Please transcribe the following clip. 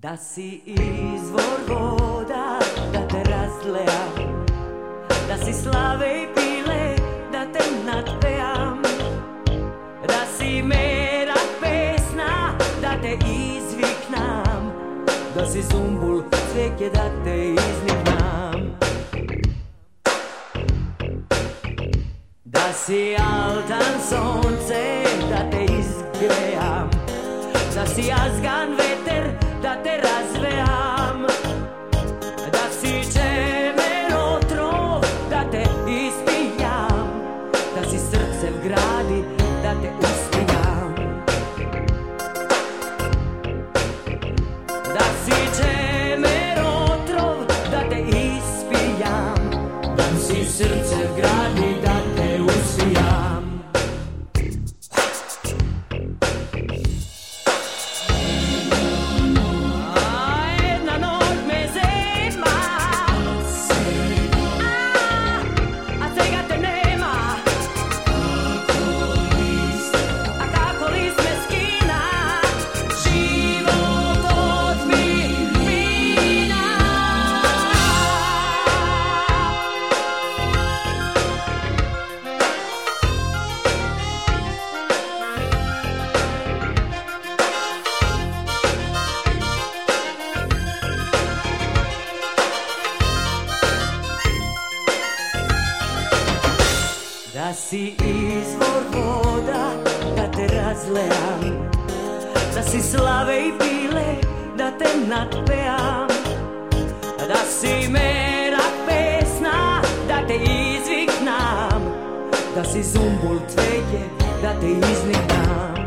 Da si izvor voda, da te razlejam, da si slave i pile, da te nadpejam, da si merak pesna, da te izviknam, da si zumbul cvijeke, da te izniknam, da si altan sonce, da te izgrejam, da si jazgan veter, da te razvejam, da si čemer otrov, da te ispijam, da si srce vgradi, da te uspijam, da si čemer otrov, da te ispijam, da si srce vgradi, da te uspijam. Da si izvor voda, da te razlejam, da si slave i pile, da te nadpejam, da si merak pesna, da te izviknam, da si zumbul cvijeke, da te izniknam.